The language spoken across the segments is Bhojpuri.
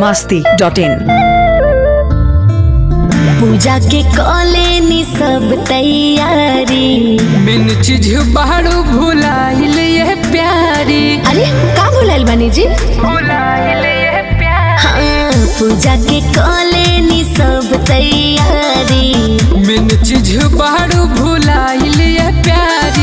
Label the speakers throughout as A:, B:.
A: biharmasti.in।
B: पूजा के कॉले नी सब तैयारी,
C: बिन चीज बाड़ू भुलाइल ये प्यारी।
B: अरे का भुलाइल बानी जी?
C: भुलाइल ये प्यारी।
B: हाँ, पूजा के कॉले नी सब तैयारी,
C: बिन चीज बाड़ू भुलाइल ये प्यारी।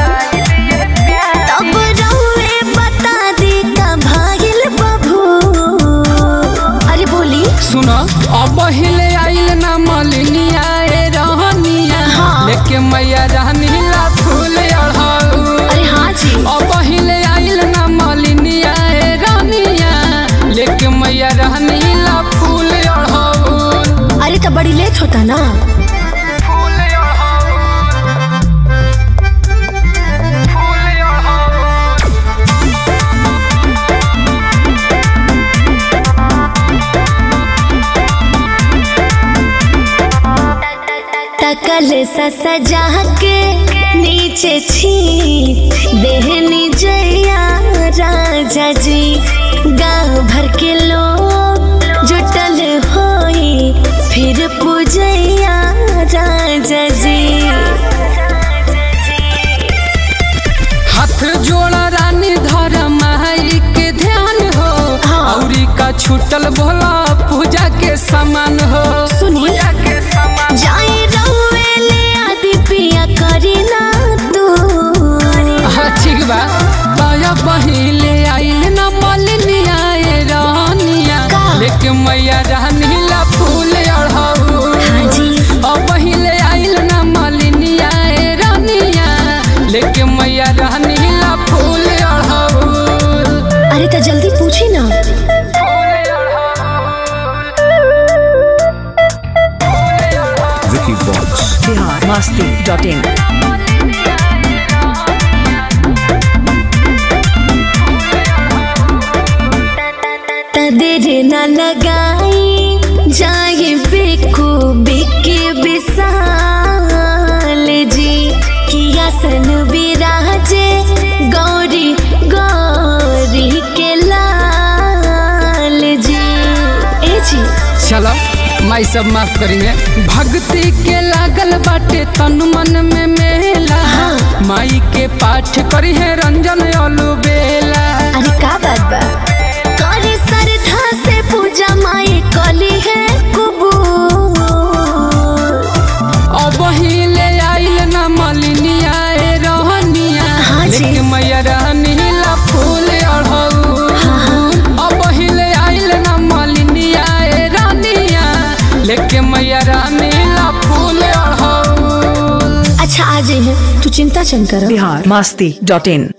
B: तब रहुए बता दी का भागिल बबू। अरे बोली
C: सुनो अब हिले आइल ना मलिनिया ए रहनिया।
B: हाँ।
C: लेके मैया रहनी ला फूल अढ़ाऊ।
B: अरे हाँ जी।
C: अब हिले आइल ना मलिनिया ए रहनिया। लेके मैया रहनी ला फूल अढ़ाऊ।
B: अरे तो बड़ी लेट होता ना। तकल सा सजा के नीचे छी देहनी जया राजा जी। गाँव भर के लोग जुटल होई फिर पूजैया राजा जी।
C: हाथ जोड़ा रानी धर माई के ध्यान हो।
B: हाँ।
C: औरी का छूटल भोला पूजा के सामान हो।
B: सुनिए जाई रहुए ले आदि पिया करी ना तू।
C: हाँ ठीक बा। दया बहिले आइल ना मलिनिया ए रहनिया।
B: का?
C: लेके मैया रहनी ला फूल अढ़ाऊ।
B: हाँ जी।
C: अब बहिले आइल ना मलिनिया ए रहनिया। लेके मैया रहनी ला फूल अढ़ाऊ।
B: अरे तो जल्दी पूछी ना।
A: biharmasti.in।
B: देर न लगाई जाए बेकू बेके विशाल जी। किया सन विराजे गौरी गौरी के लाल जी। ए जी
C: चलो माई सब माफ करिए। भक्ति के लागल बाटे तन मन में मेला।
B: हाँ।
C: माई के पाठ करी है रंजन अलुबेला।
B: अरे का बात बा? करे श्रद्धा से पूजा माई कली है कबूल।
C: अब हिले आइल ना मलिनिया ए रहनिया।
B: हाँ जी।
C: लेके मैया रहनी ला फूल अढ़ाऊ। अब हिले आइल ना मलिनिया ए रहनिया। लेके मैया रहनी ला फूल अढ़ाऊ।
B: अच्छा आ जाइए, तू चिंता चन कर।
A: biharmasti.in।